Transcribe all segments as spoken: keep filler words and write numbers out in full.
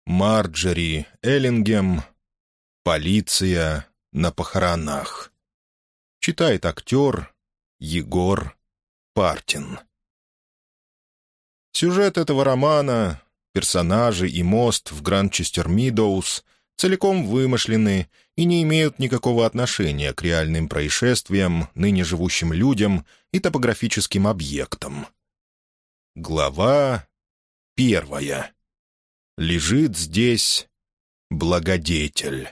Марджери Эллингем. Полиция на похоронах. Читает актер Егор Партин. Сюжет этого романа, персонажи и мост в Гранчестер-Мидоуз целиком вымышлены и не имеют никакого отношения к реальным происшествиям, ныне живущим людям и топографическим объектам. Глава первая. Лежит здесь благодетель.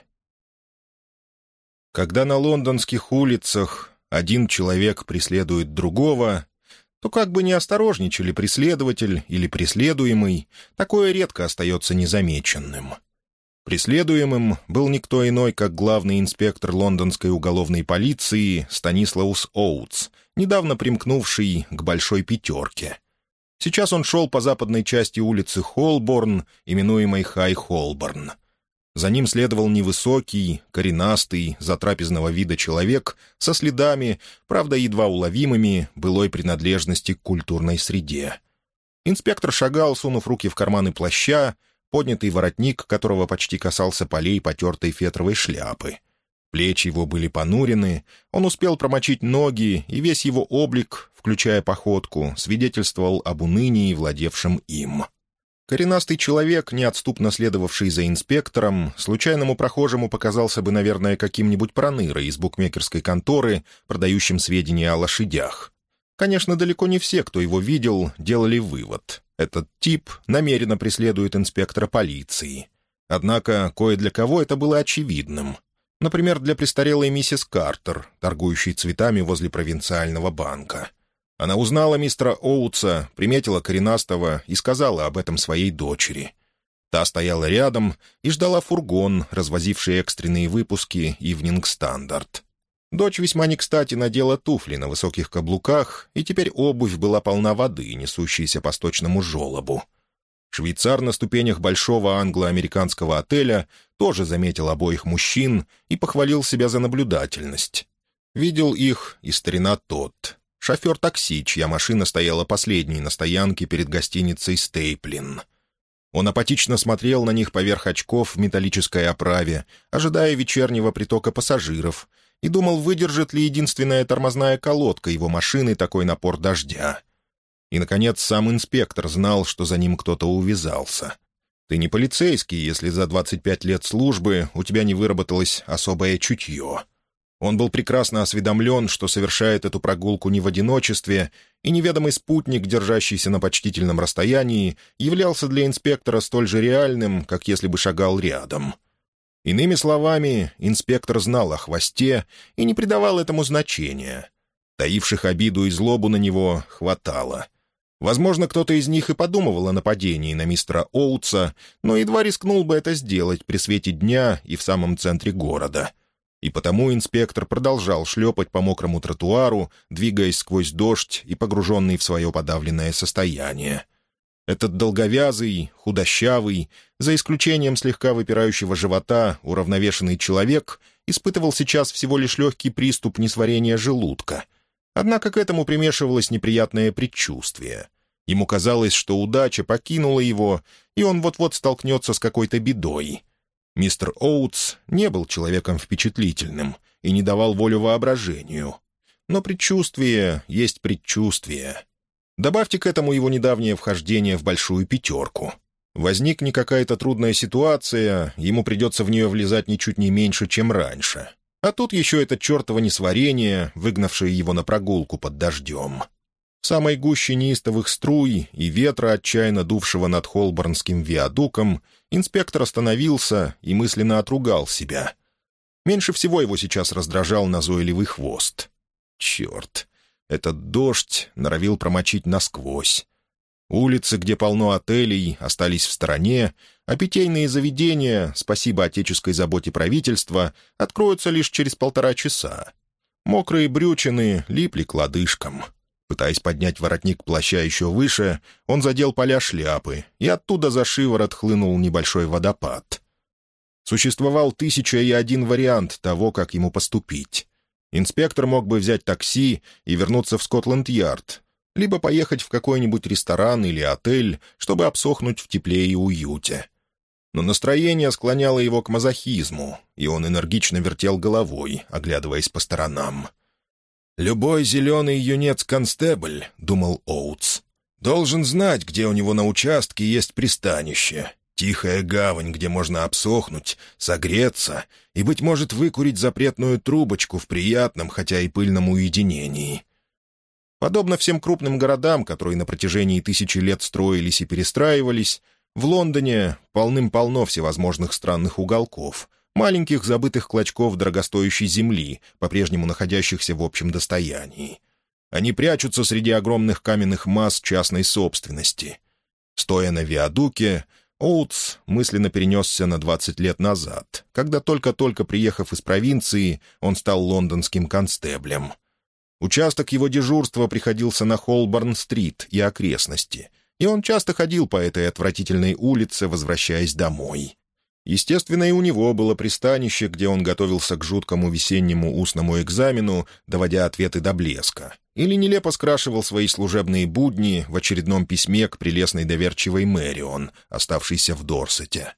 Когда на лондонских улицах один человек преследует другого, то как бы ни осторожничали преследователь или преследуемый, такое редко остается незамеченным. Преследуемым был никто иной, как главный инспектор лондонской уголовной полиции Станислаус Оутс, недавно примкнувший к «Большой пятерке». Сейчас он шел по западной части улицы Холборн, именуемой Хай-Холборн. За ним следовал невысокий, коренастый, затрапезного вида человек со следами, правда, едва уловимыми, былой принадлежности к культурной среде. Инспектор шагал, сунув руки в карманы плаща, поднятый воротник, которого почти касался полей потертой фетровой шляпы. Плечи его были понурены, он успел промочить ноги, и весь его облик, включая походку, свидетельствовал об унынии, владевшем им. Коренастый человек, неотступно следовавший за инспектором, случайному прохожему показался бы, наверное, каким-нибудь пронырой из букмекерской конторы, продающим сведения о лошадях. Конечно, далеко не все, кто его видел, делали вывод. Этот тип намеренно преследует инспектора полиции. Однако кое для кого это было очевидным. Например, для престарелой миссис Картер, торгующей цветами возле провинциального банка. Она узнала мистера Оутса, приметила коренастого и сказала об этом своей дочери. Та стояла рядом и ждала фургон, развозивший экстренные выпуски «Ивнинг Стандарт». Дочь весьма не кстати надела туфли на высоких каблуках, и теперь обувь была полна воды, несущейся по сточному желобу. Швейцар на ступенях большого англо-американского отеля тоже заметил обоих мужчин и похвалил себя за наблюдательность. Видел их и старина тот, шофер такси, чья машина стояла последней на стоянке перед гостиницей «Стейплин». Он апатично смотрел на них поверх очков в металлической оправе, ожидая вечернего притока пассажиров, и думал, выдержит ли единственная тормозная колодка его машины такой напор дождя. И, наконец, сам инспектор знал, что за ним кто-то увязался. Ты не полицейский, если за двадцать пять лет службы у тебя не выработалось особое чутье. Он был прекрасно осведомлен, что совершает эту прогулку не в одиночестве, и неведомый спутник, держащийся на почтительном расстоянии, являлся для инспектора столь же реальным, как если бы шагал рядом. Иными словами, инспектор знал о хвосте и не придавал этому значения. Таивших обиду и злобу на него хватало. Возможно, кто-то из них и подумывал о нападении на мистера Оутса, но едва рискнул бы это сделать при свете дня и в самом центре города. И потому инспектор продолжал шлепать по мокрому тротуару, двигаясь сквозь дождь и погруженный в свое подавленное состояние. Этот долговязый, худощавый, за исключением слегка выпирающего живота, уравновешенный человек испытывал сейчас всего лишь легкий приступ несварения желудка. Однако к этому примешивалось неприятное предчувствие. Ему казалось, что удача покинула его, и он вот-вот столкнется с какой-то бедой. Мистер Оутс не был человеком впечатлительным и не давал волю воображению. Но предчувствие есть предчувствие. Добавьте к этому его недавнее вхождение в большую пятерку. Возникнет какая-то трудная ситуация, ему придется в нее влезать ничуть не меньше, чем раньше. А тут еще это чертово несварение, выгнавшее его на прогулку под дождем. В самой гуще неистовых струй и ветра, отчаянно дувшего над Холборнским виадуком, инспектор остановился и мысленно отругал себя. Меньше всего его сейчас раздражал назойливый хвост. Черт, этот дождь норовил промочить насквозь. Улицы, где полно отелей, остались в стороне, а питейные заведения, спасибо отеческой заботе правительства, откроются лишь через полтора часа. Мокрые брючины липли к лодыжкам. Пытаясь поднять воротник плаща еще выше, он задел поля шляпы, и оттуда за шиворот хлынул небольшой водопад. Существовал тысяча и один вариант того, как ему поступить. Инспектор мог бы взять такси и вернуться в Скотланд-Ярд, либо поехать в какой-нибудь ресторан или отель, чтобы обсохнуть в тепле и уюте. Но настроение склоняло его к мазохизму, и он энергично вертел головой, оглядываясь по сторонам. «Любой зеленый юнец-констебль, — думал Оутс, — должен знать, где у него на участке есть пристанище, тихая гавань, где можно обсохнуть, согреться и, быть может, выкурить запретную трубочку в приятном, хотя и пыльном уединении». Подобно всем крупным городам, которые на протяжении тысячи лет строились и перестраивались, в Лондоне полным-полно всевозможных странных уголков, маленьких забытых клочков дорогостоящей земли, по-прежнему находящихся в общем достоянии. Они прячутся среди огромных каменных масс частной собственности. Стоя на виадуке, Оутс мысленно перенесся на двадцать лет назад, когда только-только приехав из провинции, он стал лондонским констеблем. Участок его дежурства приходился на Холборн-стрит и окрестности, и он часто ходил по этой отвратительной улице, возвращаясь домой. Естественно, и у него было пристанище, где он готовился к жуткому весеннему устному экзамену, доводя ответы до блеска, или нелепо скрашивал свои служебные будни в очередном письме к прелестной доверчивой Мэрион, оставшейся в Дорсете.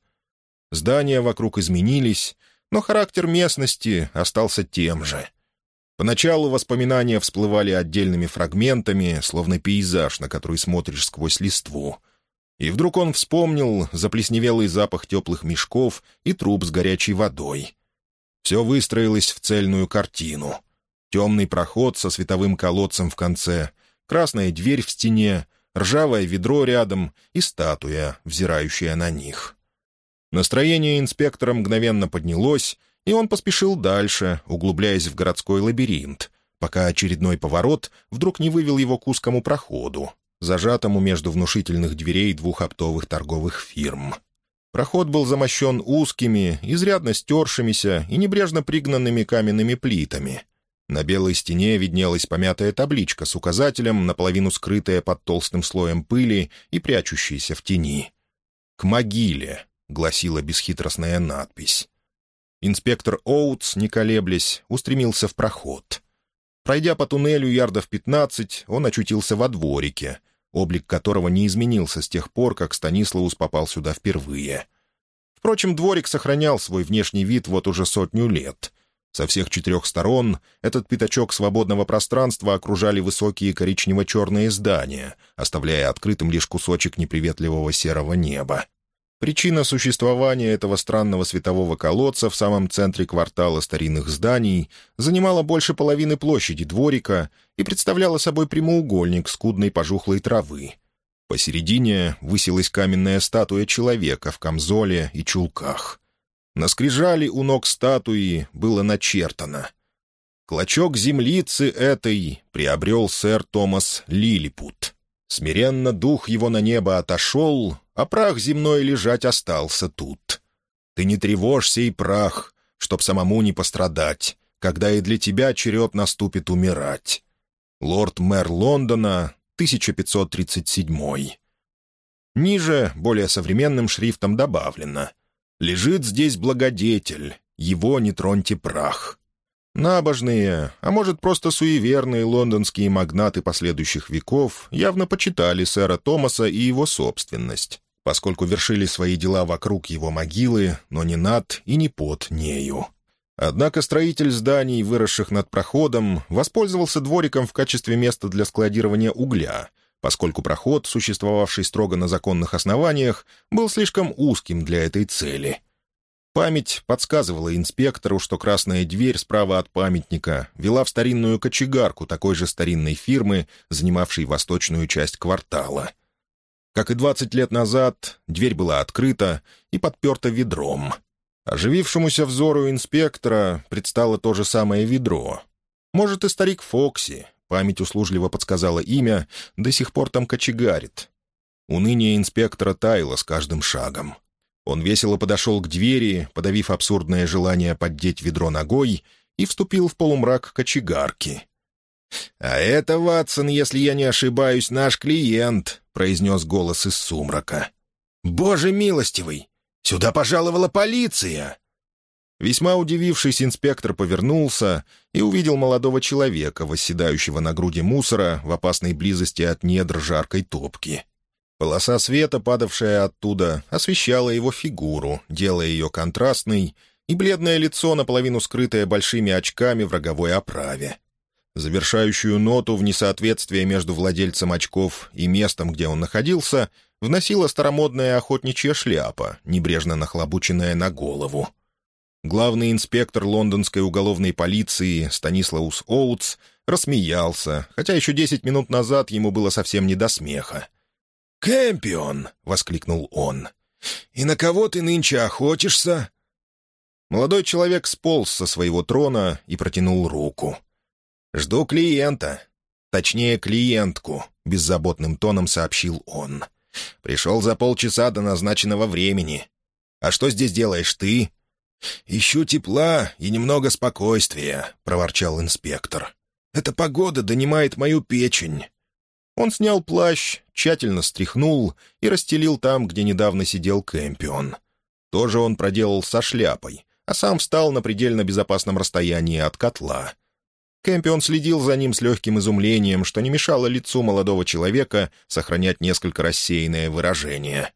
Здания вокруг изменились, но характер местности остался тем же. Поначалу воспоминания всплывали отдельными фрагментами, словно пейзаж, на который смотришь сквозь листву. И вдруг он вспомнил заплесневелый запах теплых мешков и труб с горячей водой. Все выстроилось в цельную картину. Темный проход со световым колодцем в конце, красная дверь в стене, ржавое ведро рядом и статуя, взирающая на них. Настроение инспектора мгновенно поднялось, и он поспешил дальше, углубляясь в городской лабиринт, пока очередной поворот вдруг не вывел его к узкому проходу, зажатому между внушительных дверей двух оптовых торговых фирм. Проход был замощен узкими, изрядно стершимися и небрежно пригнанными каменными плитами. На белой стене виднелась помятая табличка с указателем, наполовину скрытая под толстым слоем пыли и прячущаяся в тени. «К могиле», — гласила бесхитростная надпись. Инспектор Оутс, не колеблясь, устремился в проход. Пройдя по туннелю ярдов пятнадцать, он очутился во дворике, облик которого не изменился с тех пор, как Станислаус попал сюда впервые. Впрочем, дворик сохранял свой внешний вид вот уже сотню лет. Со всех четырех сторон этот пятачок свободного пространства окружали высокие коричнево-черные здания, оставляя открытым лишь кусочек неприветливого серого неба. Причина существования этого странного светового колодца в самом центре квартала старинных зданий занимала больше половины площади дворика и представляла собой прямоугольник скудной пожухлой травы. Посередине высилась каменная статуя человека в камзоле и чулках. На скрижали у ног статуи было начертано: «Клочок землицы этой приобрел сэр Томас Лилипут. Смиренно дух его на небо отошел, а прах земной лежать остался тут. Ты не тревожь сей прах, чтоб самому не пострадать, когда и для тебя черед наступит умирать. Лорд-мэр Лондона, тысяча пятьсот тридцать седьмой». Ниже более современным шрифтом добавлено: «Лежит здесь благодетель, его не троньте прах». Набожные, а может просто суеверные лондонские магнаты последующих веков явно почитали сэра Томаса и его собственность, поскольку вершили свои дела вокруг его могилы, но не над и не под нею. Однако строитель зданий, выросших над проходом, воспользовался двориком в качестве места для складирования угля, поскольку проход, существовавший строго на законных основаниях, был слишком узким для этой цели. Память подсказывала инспектору, что красная дверь справа от памятника вела в старинную кочегарку такой же старинной фирмы, занимавшей восточную часть квартала. Как и двадцать лет назад, дверь была открыта и подперта ведром. Оживившемуся взору инспектора предстало то же самое ведро. Может, и старик Фокси, память услужливо подсказала имя, до сих пор там кочегарит. Уныние инспектора таяло с каждым шагом. Он весело подошел к двери, подавив абсурдное желание поддеть ведро ногой, и вступил в полумрак кочегарки. «А это, Ватсон, если я не ошибаюсь, наш клиент», — произнес голос из сумрака. «Боже милостивый! Сюда пожаловала полиция!» Весьма удивившись, инспектор повернулся и увидел молодого человека, восседающего на груди мусора в опасной близости от недр жаркой топки. Полоса света, падавшая оттуда, освещала его фигуру, делая ее контрастной, и бледное лицо, наполовину скрытое большими очками в роговой оправе. Завершающую ноту в несоответствие между владельцем очков и местом, где он находился, вносила старомодная охотничья шляпа, небрежно нахлобученная на голову. Главный инспектор лондонской уголовной полиции Станислаус Оутс рассмеялся, хотя еще десять минут назад ему было совсем не до смеха. «Кэмпион!» — воскликнул он. «И на кого ты нынче охотишься?» Молодой человек сполз со своего трона и протянул руку. «Жду клиента. Точнее, клиентку», — беззаботным тоном сообщил он. «Пришел за полчаса до назначенного времени. А что здесь делаешь ты?» «Ищу тепла и немного спокойствия», — проворчал инспектор. «Эта погода донимает мою печень». Он снял плащ, тщательно стряхнул и расстелил там, где недавно сидел Кэмпион. То же он проделал со шляпой, а сам встал на предельно безопасном расстоянии от котла. Кэмпион следил за ним с легким изумлением, что не мешало лицу молодого человека сохранять несколько рассеянное выражение.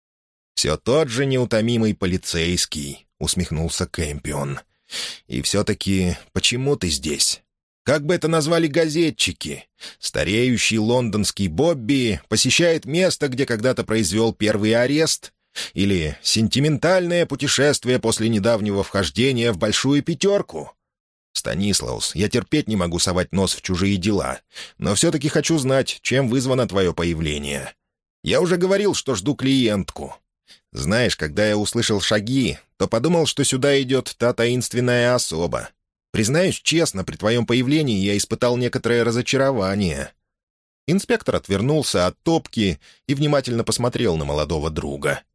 «Все тот же неутомимый полицейский», — усмехнулся Кэмпион. «И все-таки почему ты здесь? Как бы это назвали газетчики? Стареющий лондонский Бобби посещает место, где когда-то произвел первый арест? Или сентиментальное путешествие после недавнего вхождения в большую пятерку? Станислаус, я терпеть не могу совать нос в чужие дела, но все-таки хочу знать, чем вызвано твое появление. Я уже говорил, что жду клиентку. Знаешь, когда я услышал шаги, то подумал, что сюда идет та таинственная особа. Признаюсь честно, при твоем появлении я испытал некоторое разочарование». Инспектор отвернулся от топки и внимательно посмотрел на молодого друга.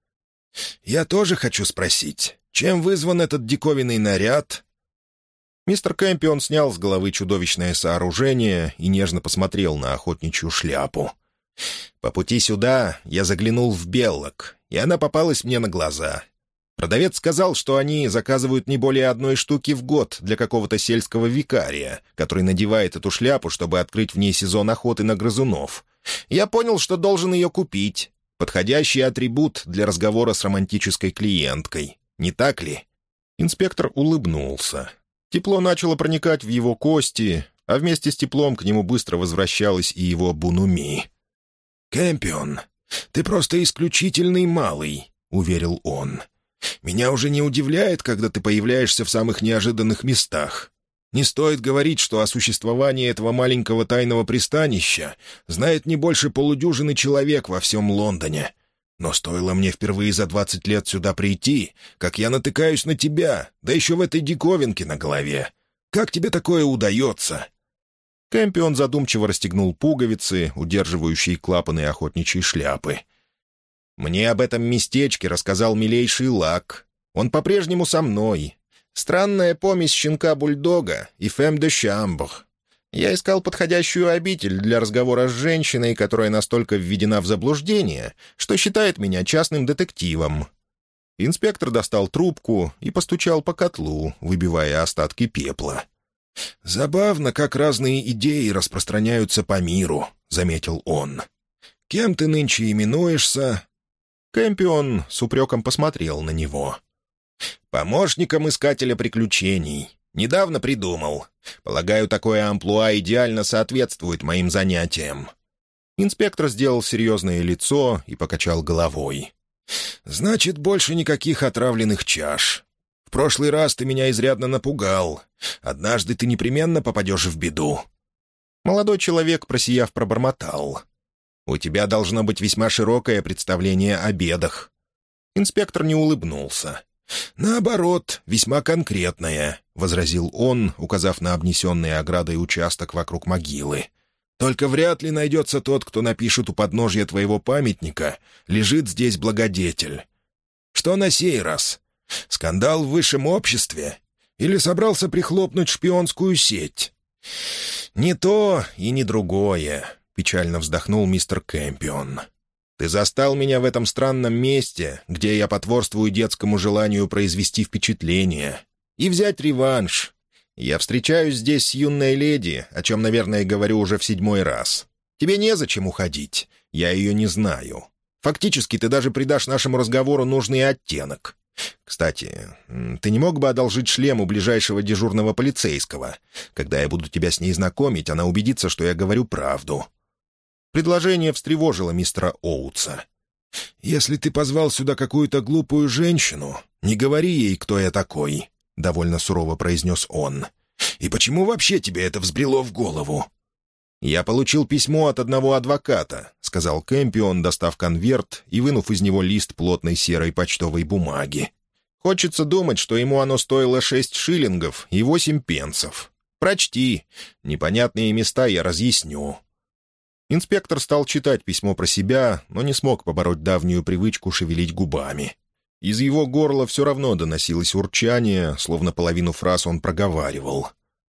«Я тоже хочу спросить, чем вызван этот диковинный наряд?» Мистер Кэмпион снял с головы чудовищное сооружение и нежно посмотрел на охотничью шляпу. «По пути сюда я заглянул в Беллок, и она попалась мне на глаза. Продавец сказал, что они заказывают не более одной штуки в год для какого-то сельского викария, который надевает эту шляпу, чтобы открыть в ней сезон охоты на грызунов. Я понял, что должен ее купить. Подходящий атрибут для разговора с романтической клиенткой. Не так ли?» Инспектор улыбнулся. Тепло начало проникать в его кости, а вместе с теплом к нему быстро возвращалась и его бунуми. «Кэмпион, ты просто исключительный малый», — уверил он. «Меня уже не удивляет, когда ты появляешься в самых неожиданных местах. Не стоит говорить, что о существовании этого маленького тайного пристанища знает не больше полудюжины человек во всем Лондоне. Но стоило мне впервые за двадцать лет сюда прийти, как я натыкаюсь на тебя, да еще в этой диковинке на голове. Как тебе такое удается?» Кэмпион задумчиво расстегнул пуговицы, удерживающие клапаны охотничьей шляпы. «Мне об этом местечке рассказал милейший Лак. Он по-прежнему со мной. Странная помесь щенка-бульдога и фэм де шамбр. Я искал подходящую обитель для разговора с женщиной, которая настолько введена в заблуждение, что считает меня частным детективом». Инспектор достал трубку и постучал по котлу, выбивая остатки пепла. «Забавно, как разные идеи распространяются по миру», — заметил он. «Кем ты нынче именуешься?» Кэмпион с упреком посмотрел на него. «Помощником искателя приключений. Недавно придумал. Полагаю, такое амплуа идеально соответствует моим занятиям». Инспектор сделал серьезное лицо и покачал головой. «Значит, больше никаких отравленных чаш. В прошлый раз ты меня изрядно напугал. Однажды ты непременно попадешь в беду». Молодой человек, просияв, пробормотал. «У тебя должно быть весьма широкое представление о бедах». Инспектор не улыбнулся. «Наоборот, весьма конкретное», — возразил он, указав на обнесенный оградой участок вокруг могилы. «Только вряд ли найдется тот, кто напишет у подножья твоего памятника «Лежит здесь благодетель». Что на сей раз? Скандал в высшем обществе? Или собрался прихлопнуть шпионскую сеть?» «Не то и не другое», — печально вздохнул мистер Кэмпион. «Ты застал меня в этом странном месте, где я потворствую детскому желанию произвести впечатление и взять реванш. Я встречаюсь здесь с юной леди, о чем, наверное, говорю уже в седьмой раз. Тебе незачем уходить, я ее не знаю. Фактически ты даже придашь нашему разговору нужный оттенок. Кстати, ты не мог бы одолжить шлем у ближайшего дежурного полицейского? Когда я буду тебя с ней знакомить, она убедится, что я говорю правду». Предложение встревожило мистера Оутса. «Если ты позвал сюда какую-то глупую женщину, не говори ей, кто я такой», — довольно сурово произнес он. «И почему вообще тебе это взбрело в голову?» «Я получил письмо от одного адвоката», — сказал Кэмпион, достав конверт и вынув из него лист плотной серой почтовой бумаги. «Хочется думать, что ему оно стоило шесть шиллингов и восемь пенсов. Прочти. Непонятные места я разъясню». Инспектор стал читать письмо про себя, но не смог побороть давнюю привычку шевелить губами. Из его горла все равно доносилось урчание, словно половину фраз он проговаривал.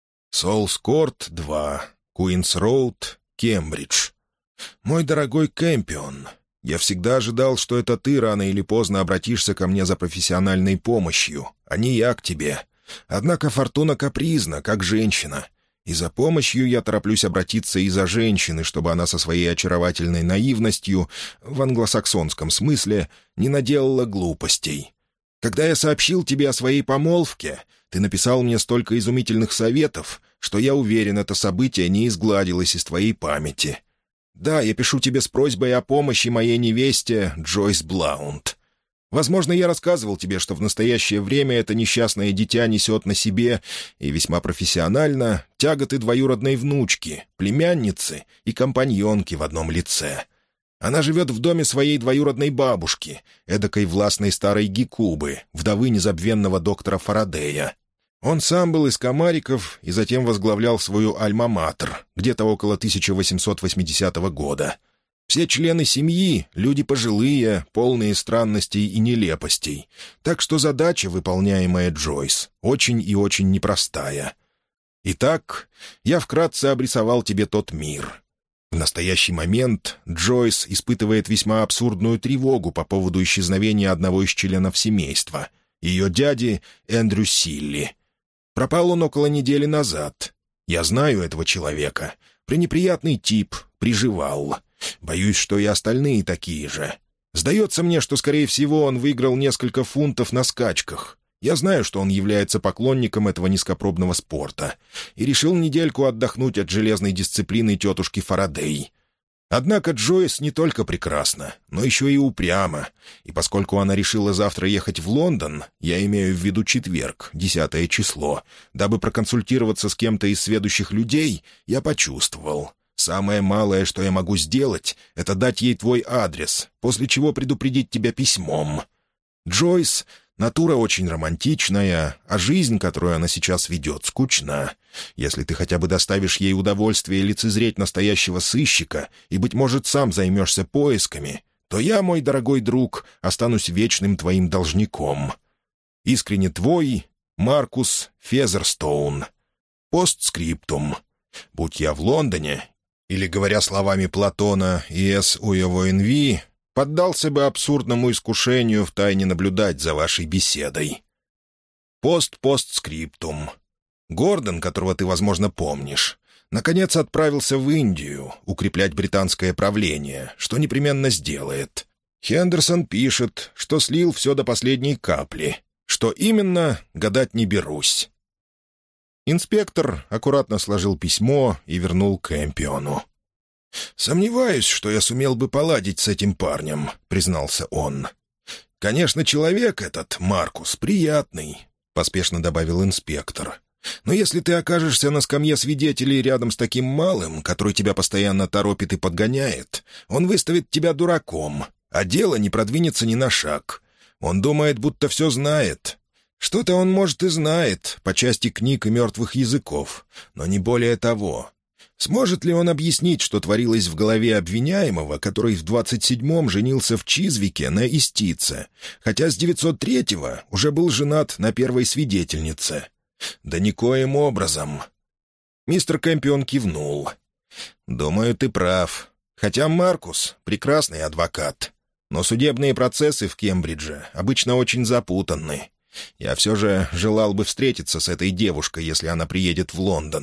«Солс-Корт, два. Куинс-Роуд, Кембридж. Мой дорогой Кэмпион, я всегда ожидал, что это ты рано или поздно обратишься ко мне за профессиональной помощью, а не я к тебе. Однако фортуна капризна, как женщина. И за помощью я тороплюсь обратиться и за женщины, чтобы она со своей очаровательной наивностью, в англосаксонском смысле, не наделала глупостей. Когда я сообщил тебе о своей помолвке, ты написал мне столько изумительных советов, что я уверен, это событие не изгладилось из твоей памяти. Да, я пишу тебе с просьбой о помощи моей невесте Джойс Блаунд. Возможно, я рассказывал тебе, что в настоящее время это несчастное дитя несет на себе, и весьма профессионально, тяготы двоюродной внучки, племянницы и компаньонки в одном лице. Она живет в доме своей двоюродной бабушки, эдакой властной старой гекубы, вдовы незабвенного доктора Фарадея. Он сам был из Комариков и затем возглавлял свою альма-матер, где-то около тысяча восемьсот восьмидесятого года. Все члены семьи — люди пожилые, полные странностей и нелепостей, так что задача, выполняемая Джойс, очень и очень непростая. Итак, я вкратце обрисовал тебе тот мир. В настоящий момент Джойс испытывает весьма абсурдную тревогу по поводу исчезновения одного из членов семейства, ее дяди Эндрю Силли. Пропал он около недели назад. Я знаю этого человека. Пренеприятный тип, приживал. Боюсь, что и остальные такие же. Сдается мне, что, скорее всего, он выиграл несколько фунтов на скачках. Я знаю, что он является поклонником этого низкопробного спорта и решил недельку отдохнуть от железной дисциплины тетушки Фарадей. Однако Джойс не только прекрасна, но еще и упряма, и поскольку она решила завтра ехать в Лондон, я имею в виду четверг, десятое число, дабы проконсультироваться с кем-то из сведущих людей, я почувствовал. Самое малое, что я могу сделать, это дать ей твой адрес, после чего предупредить тебя письмом. Джойс — натура очень романтичная, а жизнь, которую она сейчас ведет, скучна. Если ты хотя бы доставишь ей удовольствие лицезреть настоящего сыщика и, быть может, сам займешься поисками, то я, мой дорогой друг, останусь вечным твоим должником. Искренне твой Маркус Фезерстоун. Постскриптум. Будь я в Лондоне, или, говоря словами Платона и С. Уевоинви, поддался бы абсурдному искушению втайне наблюдать за вашей беседой. Пост-постскриптум. Гордон, которого ты, возможно, помнишь, наконец отправился в Индию укреплять британское правление, что непременно сделает. Хендерсон пишет, что слил все до последней капли. Что именно, гадать не берусь. Инспектор аккуратно сложил письмо и вернул Кэмпиону. «Сомневаюсь, что я сумел бы поладить с этим парнем», — признался он. «Конечно, человек этот, Маркус, приятный», — поспешно добавил инспектор. «Но если ты окажешься на скамье свидетелей рядом с таким малым, который тебя постоянно торопит и подгоняет, он выставит тебя дураком, а дело не продвинется ни на шаг. Он думает, будто все знает. Что-то он, может, и знает по части книг и мертвых языков, но не более того. Сможет ли он объяснить, что творилось в голове обвиняемого, который в двадцать седьмом женился в Чизвике на истице, хотя с девятьсот третьего уже был женат на первой свидетельнице? Да никоим образом». Мистер Кэмпион кивнул. «Думаю, ты прав. Хотя Маркус — прекрасный адвокат. Но судебные процессы в Кембридже обычно очень запутанны. Я все же желал бы встретиться с этой девушкой, если она приедет в Лондон.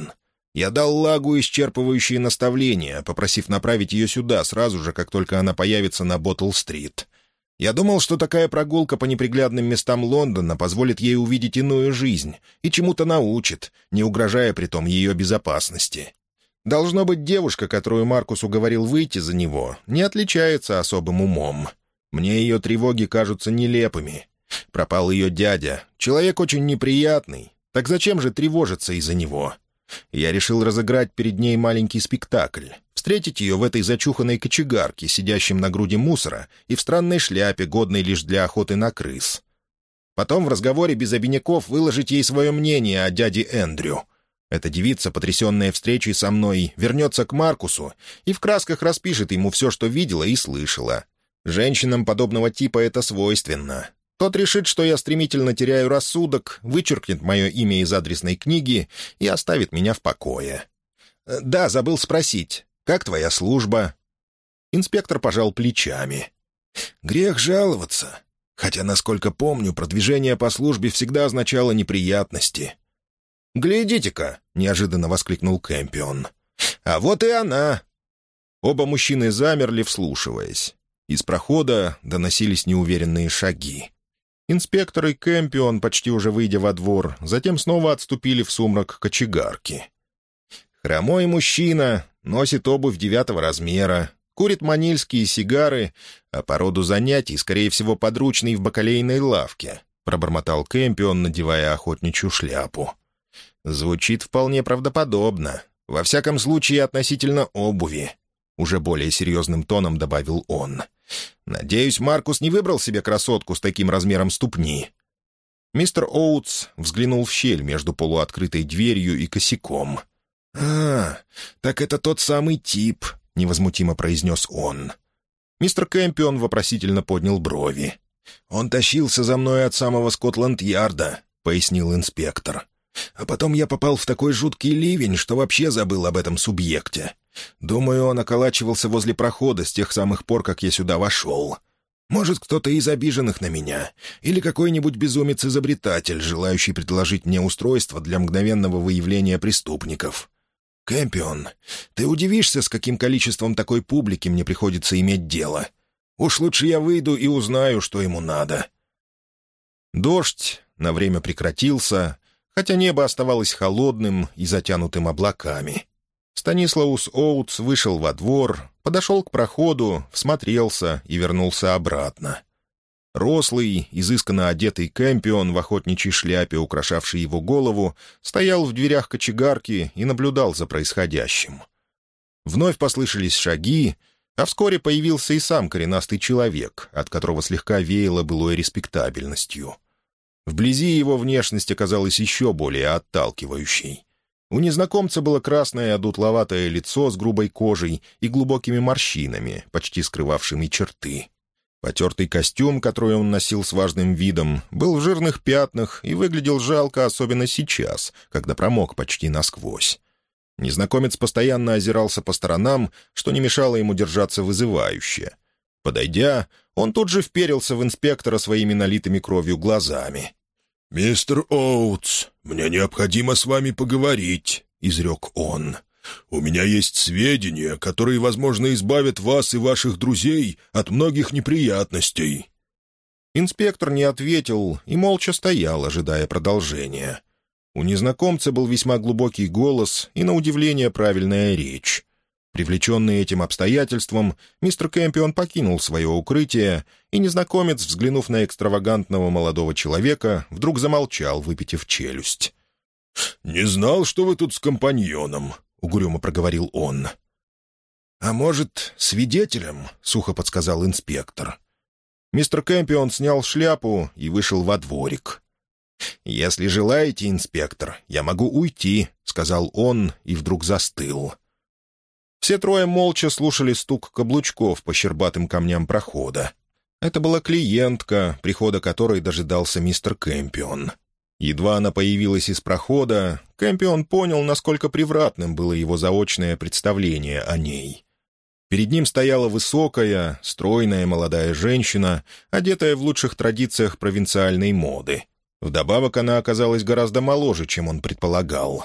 Я дал Лагу исчерпывающие наставления, попросив направить ее сюда сразу же, как только она появится на Боттл-стрит. Я думал, что такая прогулка по неприглядным местам Лондона позволит ей увидеть иную жизнь и чему-то научит, не угрожая притом ее безопасности. Должно быть, девушка, которую Маркус уговорил выйти за него, не отличается особым умом. Мне ее тревоги кажутся нелепыми. Пропал ее дядя, человек очень неприятный. Так зачем же тревожиться из-за него? Я решил разыграть перед ней маленький спектакль. Встретить ее в этой зачуханной кочегарке, сидящем на груди мусора, и в странной шляпе, годной лишь для охоты на крыс. Потом в разговоре без обиняков выложить ей свое мнение о дяде Эндрю. Эта девица, потрясенная встречей со мной, вернется к Маркусу и в красках распишет ему все, что видела и слышала. Женщинам подобного типа это свойственно. Тот решит, что я стремительно теряю рассудок, вычеркнет мое имя из адресной книги и оставит меня в покое. «Да, забыл спросить, как твоя служба?» Инспектор пожал плечами. «Грех жаловаться. Хотя, насколько помню, продвижение по службе всегда означало неприятности». «Глядите-ка!» — неожиданно воскликнул Кэмпион. «А вот и она!» Оба мужчины замерли, вслушиваясь. Из прохода доносились неуверенные шаги. Инспектор и Кэмпион, почти уже выйдя во двор, затем снова отступили в сумрак кочегарки. Хромой мужчина, носит обувь девятого размера, курит манильские сигары, а по роду занятий, скорее всего, подручный в бакалейной лавке, пробормотал Кэмпион, надевая охотничью шляпу. Звучит вполне правдоподобно, во всяком случае относительно обуви. Уже более серьезным тоном добавил он. «Надеюсь, Маркус не выбрал себе красотку с таким размером ступни». Мистер Оутс взглянул в щель между полуоткрытой дверью и косяком. «А, так это тот самый тип», — невозмутимо произнес он. Мистер Кэмпион вопросительно поднял брови. «Он тащился за мной от самого Скотланд-Ярда», — пояснил инспектор. «А потом я попал в такой жуткий ливень, что вообще забыл об этом субъекте. Думаю, он околачивался возле прохода с тех самых пор, как я сюда вошел. Может, кто-то из обиженных на меня, или какой-нибудь безумец-изобретатель, желающий предложить мне устройство для мгновенного выявления преступников. Кэмпион, ты удивишься, с каким количеством такой публики мне приходится иметь дело. Уж лучше я выйду и узнаю, что ему надо». Дождь на время прекратился, хотя небо оставалось холодным и затянутым облаками. Станислаус Оутс вышел во двор, подошел к проходу, всмотрелся и вернулся обратно. Рослый, изысканно одетый Кэмпион в охотничьей шляпе, украшавший его голову, стоял в дверях кочегарки и наблюдал за происходящим. Вновь послышались шаги, а вскоре появился и сам коренастый человек, от которого слегка веяло былой респектабельностью. Вблизи его внешность оказалась еще более отталкивающей. У незнакомца было красное одутловатое лицо с грубой кожей и глубокими морщинами, почти скрывавшими черты. Потертый костюм, который он носил с важным видом, был в жирных пятнах и выглядел жалко, особенно сейчас, когда промок почти насквозь. Незнакомец постоянно озирался по сторонам, что не мешало ему держаться вызывающе. Подойдя, он тут же вперился в инспектора своими налитыми кровью глазами. «Мистер Оутс, мне необходимо с вами поговорить», — изрек он. «У меня есть сведения, которые, возможно, избавят вас и ваших друзей от многих неприятностей». Инспектор не ответил и молча стоял, ожидая продолжения. У незнакомца был весьма глубокий голос и, на удивление, правильная речь. Привлеченный этим обстоятельством, мистер Кэмпион покинул свое укрытие, и незнакомец, взглянув на экстравагантного молодого человека, вдруг замолчал, выпитив челюсть. «Не знал, что вы тут с компаньоном», — угрюмо проговорил он. «А может, свидетелем?» — сухо подсказал инспектор. Мистер Кэмпион снял шляпу и вышел во дворик. «Если желаете, инспектор, я могу уйти», — сказал он и вдруг застыл. Все трое молча слушали стук каблучков по щербатым камням прохода. Это была клиентка, прихода которой дожидался мистер Кэмпион. Едва она появилась из прохода, Кэмпион понял, насколько превратным было его заочное представление о ней. Перед ним стояла высокая, стройная молодая женщина, одетая в лучших традициях провинциальной моды. Вдобавок она оказалась гораздо моложе, чем он предполагал.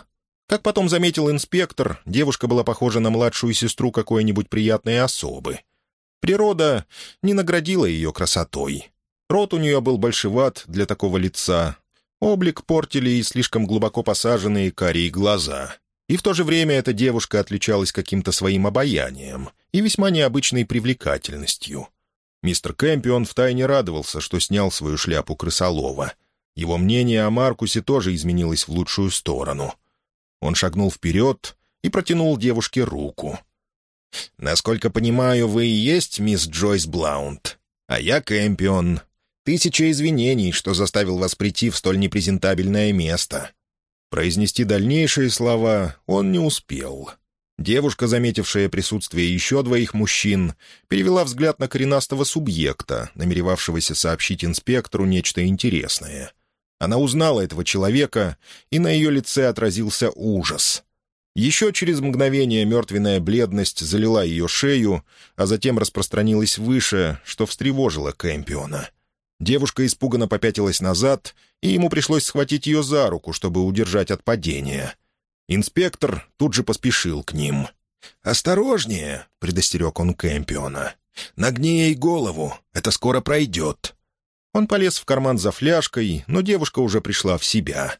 Как потом заметил инспектор, девушка была похожа на младшую сестру какой-нибудь приятной особы. Природа не наградила ее красотой. Рот у нее был большеват для такого лица. Облик портили и слишком глубоко посаженные карие глаза. И в то же время эта девушка отличалась каким-то своим обаянием и весьма необычной привлекательностью. Мистер Кэмпион втайне радовался, что снял свою шляпу крысолова. Его мнение о Маркусе тоже изменилось в лучшую сторону. Он шагнул вперед и протянул девушке руку. «Насколько понимаю, вы и есть мисс Джойс Блаунд, а я Кэмпион. Тысяча извинений, что заставил вас прийти в столь непрезентабельное место». Произнести дальнейшие слова он не успел. Девушка, заметившая присутствие еще двоих мужчин, перевела взгляд на коренастого субъекта, намеревавшегося сообщить инспектору нечто интересное. Она узнала этого человека, и на ее лице отразился ужас. Еще через мгновение мертвенная бледность залила ее шею, а затем распространилась выше, что встревожило Кэмпиона. Девушка испуганно попятилась назад, и ему пришлось схватить ее за руку, чтобы удержать от падения. Инспектор тут же поспешил к ним. «Осторожнее!» — предостерег он Кэмпиона. «Нагни ей голову, это скоро пройдет». Он полез в карман за фляжкой, но девушка уже пришла в себя.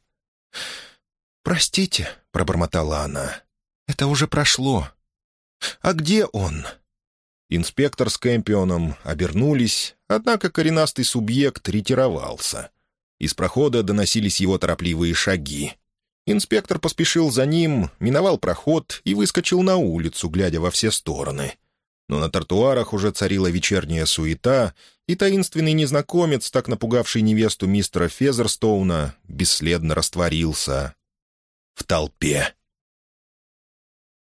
«Простите», — пробормотала она, — «это уже прошло. А где он?» Инспектор с Кэмпионом обернулись, однако коренастый субъект ретировался. Из прохода доносились его торопливые шаги. Инспектор поспешил за ним, миновал проход и выскочил на улицу, глядя во все стороны. Но на тротуарах уже царила вечерняя суета, и таинственный незнакомец, так напугавший невесту мистера Фезерстоуна, бесследно растворился в толпе.